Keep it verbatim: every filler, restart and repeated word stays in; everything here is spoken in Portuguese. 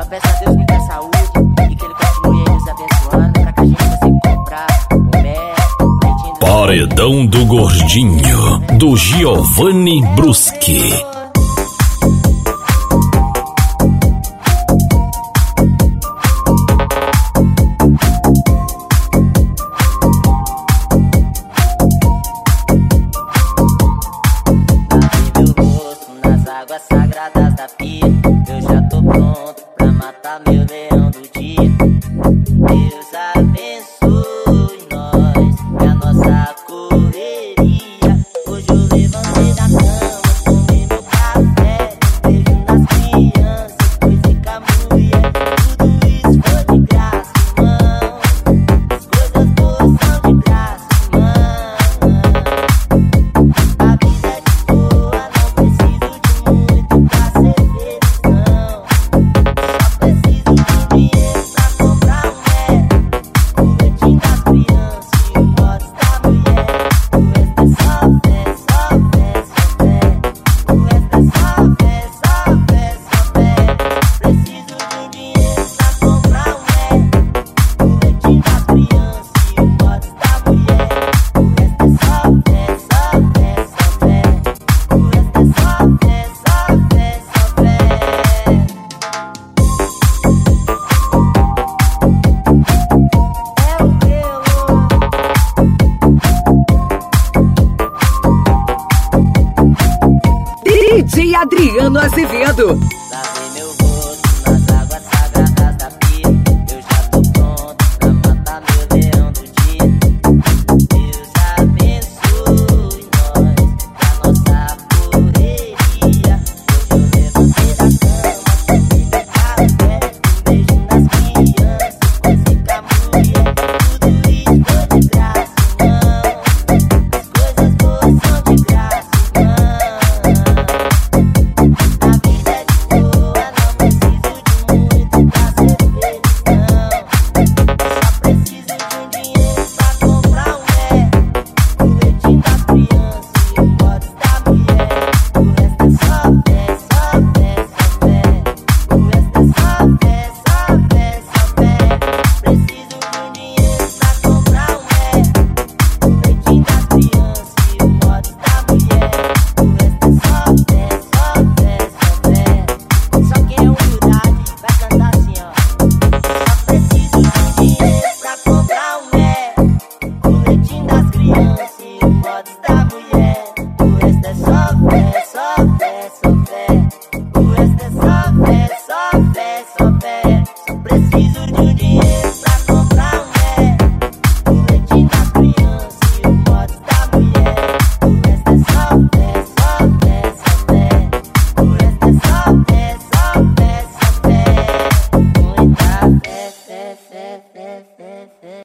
peço a Deus muita saúde e que Ele continue aí nos abençoando pra que a gente consiga comprar o mel, o leitinho. Paredão do Gordinho, do Giovanni Bruschi. Águas sagradas da pia, eu já tô pronto pra matar meu leão do dia. Deus abençoe nós e a nossa correria. Hoje eu levantei da cama, tomei meu café, beijo nas crianças, depois fiquei com a mulher. Tudo isso foi de graça, irmão. As coisas boas são de graça, irmão. A vida é de boa, não preciso de muito pra ser feliz, não. Só preciso de dinheiro pra comprar um mel, o leitinho das crianças e o mods da mulher. O resto é só fé, só fé, só fé. O resto é só fé, só fé, só fé. Preciso de dinheiro pra comprar um mel, o leitinho das crianças e o mods da mulher. O resto é só fé, só fé, só fé. O resto é só fé, só fé, só fé. É o D J Adriano Azevedo. Lavei meu rosto nas águas sagradas da pia. Eu já tô pronto pra matar meu leão do dia. Deus abençoe nós e a nossa correria. Hoje eu levantei da cama, tomei meu café, um beijo nas crianças, depois fiquei com a mulher. Tudo isso foi de graça, irmão. As coisas boas são de graça, irmão. A vida é de boa, não preciso de muito pra ser feliz, não. Só preciso de um dinheiro pra comprar um mel, o leitinho das crianças e o mods da mulher. O resto é só fé, só fé, só fé. O resto é só fé, só fé, só fé. Preciso de um dinheiro pra comprar um mel, o leitinho das crianças e o mods da mulher. O resto é só fé, só fé, só fé. Só quem é humildade vai cantar assim, ó. Só preciso de um dinheiro pra comprar um mel, o leitinho das crianças e o mods da mulher. O resto é só fé, só fé, só fé. O resto é só fé, só fé.